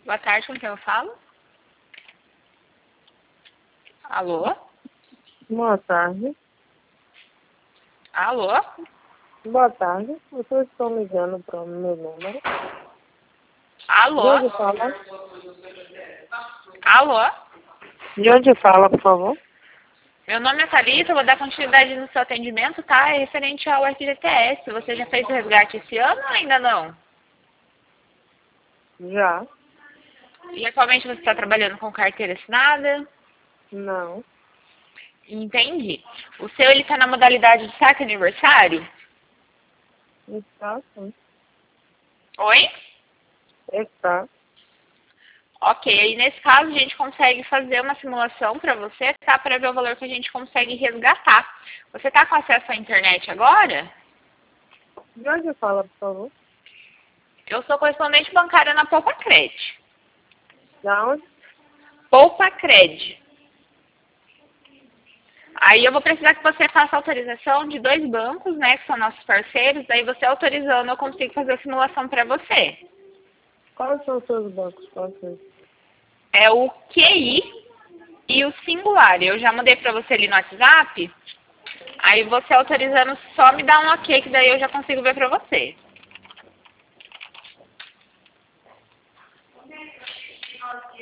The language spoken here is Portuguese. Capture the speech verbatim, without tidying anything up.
Boa tarde, com quem eu falo? Alô? Boa tarde. Alô? Boa tarde. Vocês estão ligando para o meu número. De Alô? onde fala? Alô? De onde fala, por favor? Meu nome é Thalita, eu vou dar continuidade no seu atendimento, tá? É referente ao F G T S. Você já fez o resgate esse ano ou ainda não? Já. E atualmente você está trabalhando com carteira assinada? Não. Entendi. O seu, ele está na modalidade de saque aniversário? Está, sim. Oi? Está. Ok, aí nesse caso a gente consegue fazer uma simulação para você, tá? Para ver o valor que a gente consegue resgatar. Você está com acesso à internet agora? De onde fala, por favor? Eu sou correspondente bancária na Poupa Cred. Da onde? Poupa Cred. Aí eu vou precisar que você faça autorização de dois bancos, né, que são nossos parceiros. Daí você autorizando, eu consigo fazer a simulação para você. Quais são os seus bancos parceiros? É o Q I e o Singular. Eu já mandei para você ali no WhatsApp. Aí você autorizando, só me dá um ok, que daí eu já consigo ver para você.